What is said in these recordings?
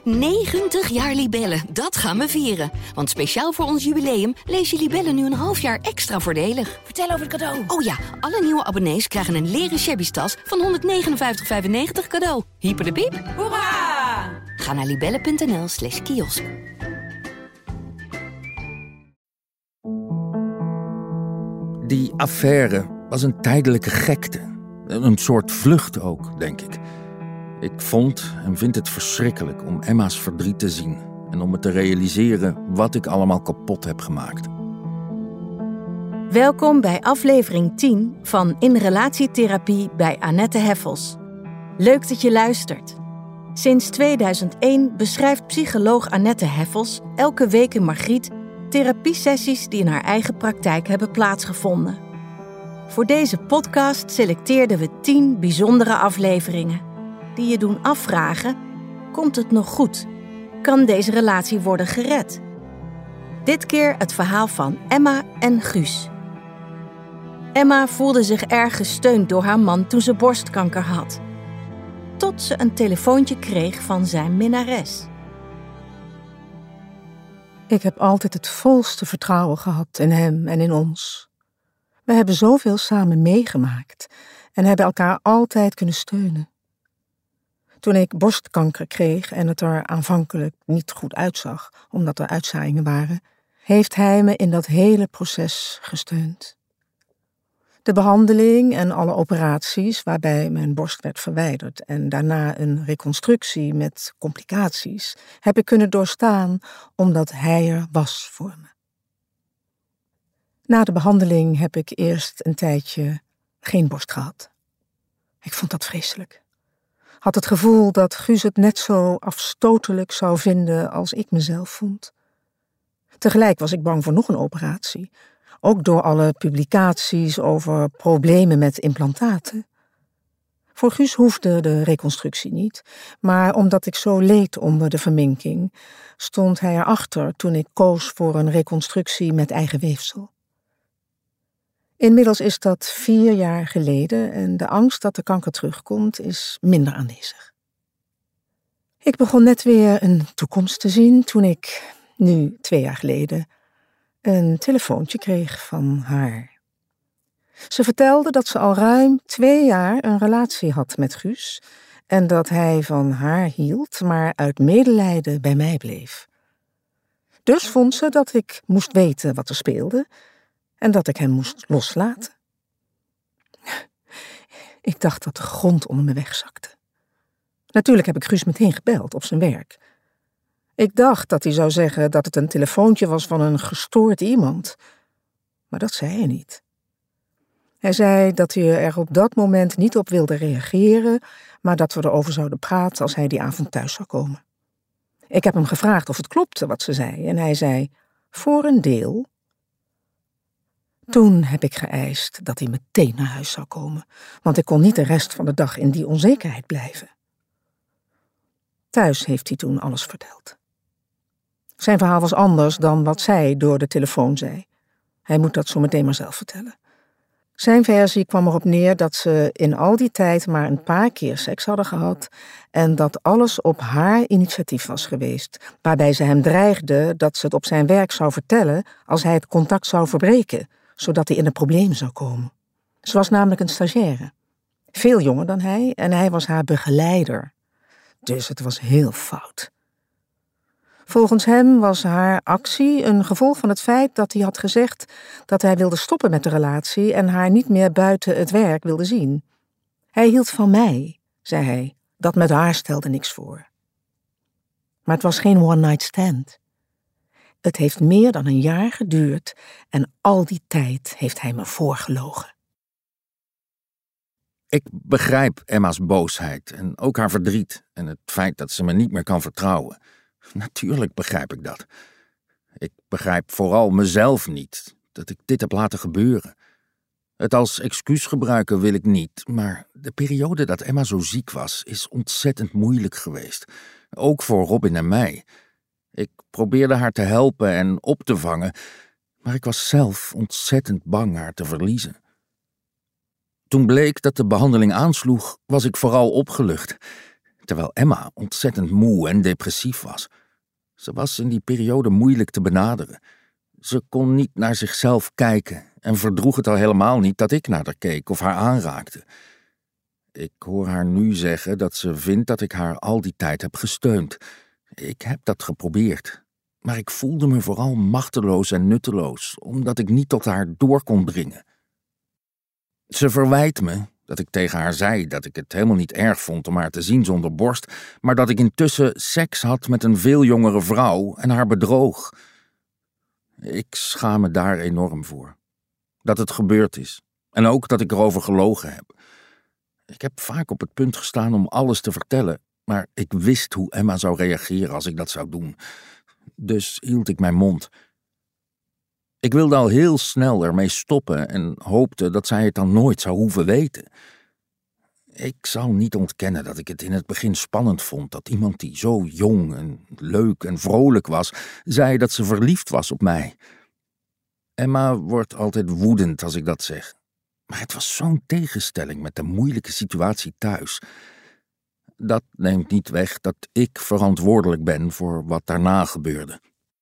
90 jaar Libellen, dat gaan we vieren. Want speciaal voor ons jubileum lees je Libellen nu een half jaar extra voordelig. Vertel over het cadeau. Oh ja, alle nieuwe abonnees krijgen een leren shabby tas van 159,95 cadeau. Hyper de piep. Hoera! Ga naar libellen.nl/kiosk. Die affaire was een tijdelijke gekte. Een soort vlucht ook, denk ik. Ik vond en vind het verschrikkelijk om Emma's verdriet te zien en om me te realiseren wat ik allemaal kapot heb gemaakt. Welkom bij aflevering 10 van In Relatietherapie bij Annette Heffels. Leuk dat je luistert. Sinds 2001 beschrijft psycholoog Annette Heffels elke week in Margriet therapiesessies die in haar eigen praktijk hebben plaatsgevonden. Voor deze podcast selecteerden we 10 bijzondere afleveringen die je doen afvragen: komt het nog goed? Kan deze relatie worden gered? Dit keer het verhaal van Emma en Guus. Emma voelde zich erg gesteund door haar man toen ze borstkanker had. Tot ze een telefoontje kreeg van zijn minnares. Ik heb altijd het volste vertrouwen gehad in hem en in ons. We hebben zoveel samen meegemaakt en hebben elkaar altijd kunnen steunen. Toen ik borstkanker kreeg en het er aanvankelijk niet goed uitzag, omdat er uitzaaiingen waren, heeft hij me in dat hele proces gesteund. De behandeling en alle operaties waarbij mijn borst werd verwijderd en daarna een reconstructie met complicaties heb ik kunnen doorstaan omdat hij er was voor me. Na de behandeling heb ik eerst een tijdje geen borst gehad. Ik vond dat vreselijk. Had het gevoel dat Guus het net zo afstotelijk zou vinden als ik mezelf vond. Tegelijk was ik bang voor nog een operatie. Ook door alle publicaties over problemen met implantaten. Voor Guus hoefde de reconstructie niet, maar omdat ik zo leed onder de verminking, stond hij erachter toen ik koos voor een reconstructie met eigen weefsel. Inmiddels is dat 4 jaar geleden en de angst dat de kanker terugkomt is minder aanwezig. Ik begon net weer een toekomst te zien toen ik, nu 2 jaar geleden, een telefoontje kreeg van haar. Ze vertelde dat ze al ruim 2 jaar een relatie had met Guus en dat hij van haar hield, maar uit medelijden bij mij bleef. Dus vond ze dat ik moest weten wat er speelde en dat ik hem moest loslaten. Ik dacht dat de grond onder me wegzakte. Natuurlijk heb ik Guus meteen gebeld op zijn werk. Ik dacht dat hij zou zeggen dat het een telefoontje was van een gestoord iemand. Maar dat zei hij niet. Hij zei dat hij er op dat moment niet op wilde reageren, maar dat we erover zouden praten als hij die avond thuis zou komen. Ik heb hem gevraagd of het klopte wat ze zei en hij zei: voor een deel. Toen heb ik geëist dat hij meteen naar huis zou komen, want ik kon niet de rest van de dag in die onzekerheid blijven. Thuis heeft hij toen alles verteld. Zijn verhaal was anders dan wat zij door de telefoon zei. Hij moet dat zo meteen maar zelf vertellen. Zijn versie kwam erop neer dat ze in al die tijd maar een paar keer seks hadden gehad en dat alles op haar initiatief was geweest, waarbij ze hem dreigde dat ze het op zijn werk zou vertellen als hij het contact zou verbreken, zodat hij in een probleem zou komen. Ze was namelijk een stagiaire. Veel jonger dan hij en hij was haar begeleider. Dus het was heel fout. Volgens hem was haar actie een gevolg van het feit dat hij had gezegd dat hij wilde stoppen met de relatie en haar niet meer buiten het werk wilde zien. Hij hield van mij, zei hij. Dat met haar stelde niks voor. Maar het was geen one-night stand. Het heeft meer dan een jaar geduurd en al die tijd heeft hij me voorgelogen. Ik begrijp Emma's boosheid en ook haar verdriet en het feit dat ze me niet meer kan vertrouwen. Natuurlijk begrijp ik dat. Ik begrijp vooral mezelf niet, dat ik dit heb laten gebeuren. Het als excuus gebruiken wil ik niet, maar de periode dat Emma zo ziek was, is ontzettend moeilijk geweest. Ook voor Robin en mij. Ik probeerde haar te helpen en op te vangen, maar ik was zelf ontzettend bang haar te verliezen. Toen bleek dat de behandeling aansloeg, was ik vooral opgelucht. terwijl Emma ontzettend moe en depressief was. Ze was in die periode moeilijk te benaderen. Ze kon niet naar zichzelf kijken en verdroeg het al helemaal niet dat ik naar haar keek of haar aanraakte. Ik hoor haar nu zeggen dat ze vindt dat ik haar al die tijd heb gesteund. Ik heb dat geprobeerd, maar ik voelde me vooral machteloos en nutteloos, omdat ik niet tot haar door kon dringen. Ze verwijt me dat ik tegen haar zei dat ik het helemaal niet erg vond om haar te zien zonder borst, maar dat ik intussen seks had met een veel jongere vrouw en haar bedroog. Ik schaam me daar enorm voor. Dat het gebeurd is. En ook dat ik erover gelogen heb. Ik heb vaak op het punt gestaan om alles te vertellen, maar ik wist hoe Emma zou reageren als ik dat zou doen. Dus hield ik mijn mond. Ik wilde al heel snel ermee stoppen en hoopte dat zij het dan nooit zou hoeven weten. Ik zal niet ontkennen dat ik het in het begin spannend vond dat iemand die zo jong en leuk en vrolijk was, zei dat ze verliefd was op mij. Emma wordt altijd woedend als ik dat zeg. Maar het was zo'n tegenstelling met de moeilijke situatie thuis. Dat neemt niet weg dat ik verantwoordelijk ben voor wat daarna gebeurde.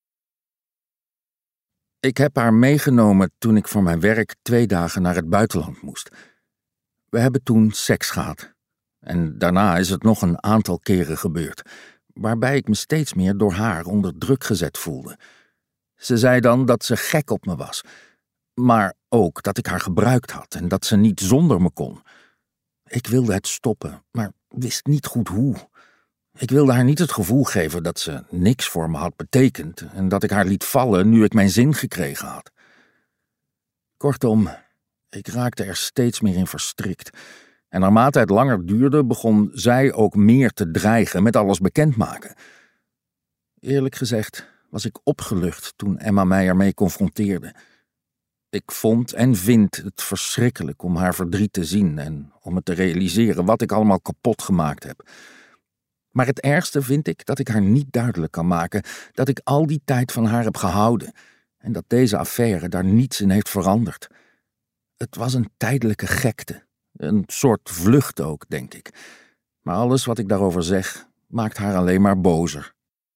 Ik heb haar meegenomen toen ik voor mijn werk 2 dagen naar het buitenland moest. We hebben toen seks gehad. En daarna is het nog een aantal keren gebeurd, waarbij ik me steeds meer door haar onder druk gezet voelde. Ze zei dan dat ze gek op me was, maar ook dat ik haar gebruikt had en dat ze niet zonder me kon. Ik wilde het stoppen, maar wist niet goed hoe. Ik wilde haar niet het gevoel geven dat ze niks voor me had betekend en dat ik haar liet vallen nu ik mijn zin gekregen had. Kortom, ik raakte er steeds meer in verstrikt. En naarmate het langer duurde, begon zij ook meer te dreigen met alles bekendmaken. Eerlijk gezegd was ik opgelucht toen Emma mij ermee confronteerde. Ik vond en vind het verschrikkelijk om haar verdriet te zien en om me te realiseren wat ik allemaal kapot gemaakt heb. Maar het ergste vind ik dat ik haar niet duidelijk kan maken dat ik al die tijd van haar heb gehouden en dat deze affaire daar niets in heeft veranderd. Het was een tijdelijke gekte, een soort vlucht ook, denk ik. Maar alles wat ik daarover zeg, maakt haar alleen maar bozer.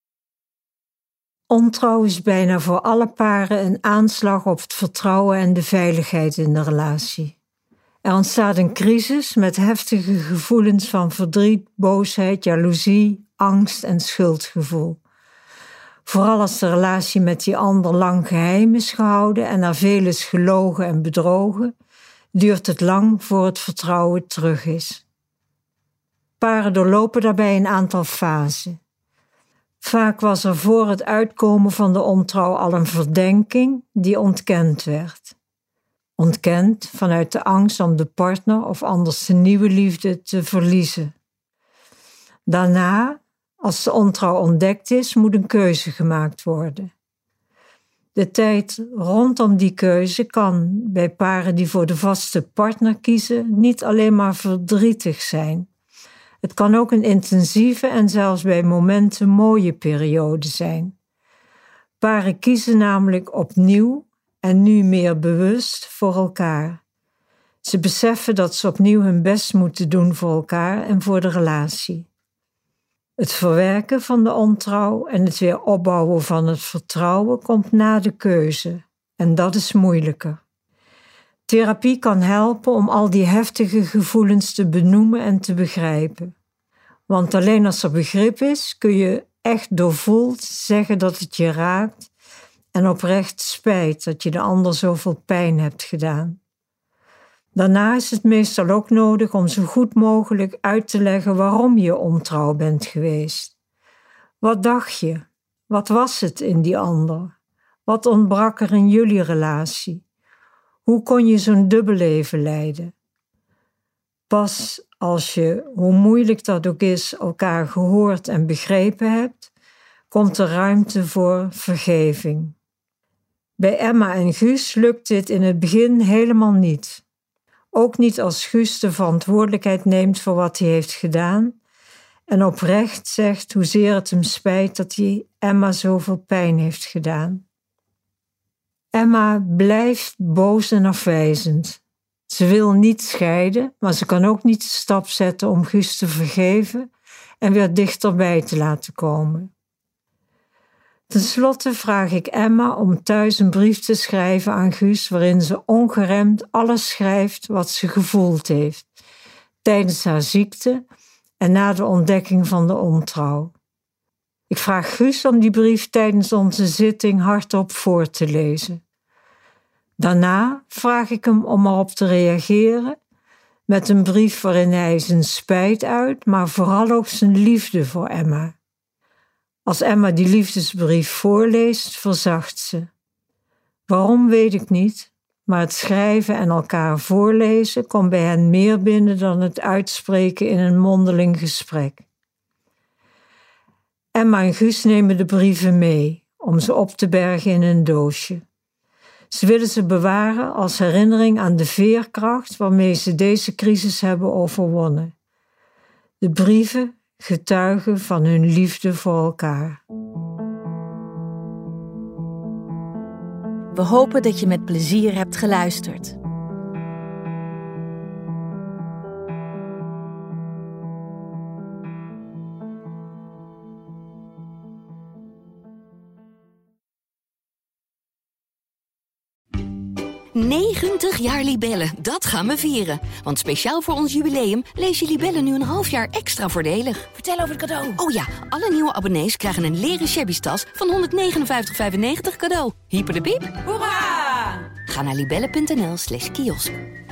Ontrouw is bijna voor alle paren een aanslag op het vertrouwen en de veiligheid in de relatie. Er ontstaat een crisis met heftige gevoelens van verdriet, boosheid, jaloezie, angst en schuldgevoel. Vooral als de relatie met die ander lang geheim is gehouden en er veel is gelogen en bedrogen, duurt het lang voor het vertrouwen terug is. Paren doorlopen daarbij een aantal fasen. Vaak was er voor het uitkomen van de ontrouw al een verdenking die ontkend werd. Ontkend vanuit de angst om de partner of anders de nieuwe liefde te verliezen. Daarna, als de ontrouw ontdekt is, moet een keuze gemaakt worden. De tijd rondom die keuze kan bij paren die voor de vaste partner kiezen niet alleen maar verdrietig zijn. Het kan ook een intensieve en zelfs bij momenten mooie periode zijn. Paren kiezen namelijk opnieuw en nu meer bewust voor elkaar. Ze beseffen dat ze opnieuw hun best moeten doen voor elkaar en voor de relatie. Het verwerken van de ontrouw en het weer opbouwen van het vertrouwen komt na de keuze. En dat is moeilijker. Therapie kan helpen om al die heftige gevoelens te benoemen en te begrijpen. Want alleen als er begrip is, kun je echt doorvoeld zeggen dat het je raakt en oprecht spijt dat je de ander zoveel pijn hebt gedaan. Daarna is het meestal ook nodig om zo goed mogelijk uit te leggen waarom je ontrouw bent geweest. Wat dacht je? Wat was het in die ander? Wat ontbrak er in jullie relatie? Hoe kon je zo'n dubbelleven leiden? Pas als je, hoe moeilijk dat ook is, elkaar gehoord en begrepen hebt, komt er ruimte voor vergeving. Bij Emma en Guus lukt dit in het begin helemaal niet. Ook niet als Guus de verantwoordelijkheid neemt voor wat hij heeft gedaan en oprecht zegt hoezeer het hem spijt dat hij Emma zoveel pijn heeft gedaan. Emma blijft boos en afwijzend. Ze wil niet scheiden, maar ze kan ook niet de stap zetten om Guus te vergeven en weer dichterbij te laten komen. Ten slotte vraag ik Emma om thuis een brief te schrijven aan Guus waarin ze ongeremd alles schrijft wat ze gevoeld heeft tijdens haar ziekte en na de ontdekking van de ontrouw. Ik vraag Guus om die brief tijdens onze zitting hardop voor te lezen. Daarna vraag ik hem om erop te reageren met een brief waarin hij zijn spijt uit, maar vooral ook zijn liefde voor Emma. Als Emma die liefdesbrief voorleest, verzacht ze. Waarom weet ik niet, maar het schrijven en elkaar voorlezen komt bij hen meer binnen dan het uitspreken in een mondeling gesprek. Emma en Guus nemen de brieven mee om ze op te bergen in een doosje. Ze willen ze bewaren als herinnering aan de veerkracht waarmee ze deze crisis hebben overwonnen. De brieven getuigen van hun liefde voor elkaar. We hopen dat je met plezier hebt geluisterd. ...90 jaar Libellen, dat gaan we vieren. Want speciaal voor ons jubileum lees je Libellen nu een half jaar extra voordelig. Vertel over het cadeau. Oh ja, alle nieuwe abonnees krijgen een leren shabby tas van €159,95 cadeau. Hyper de piep. Hoera! Ga naar libellen.nl/kiosk.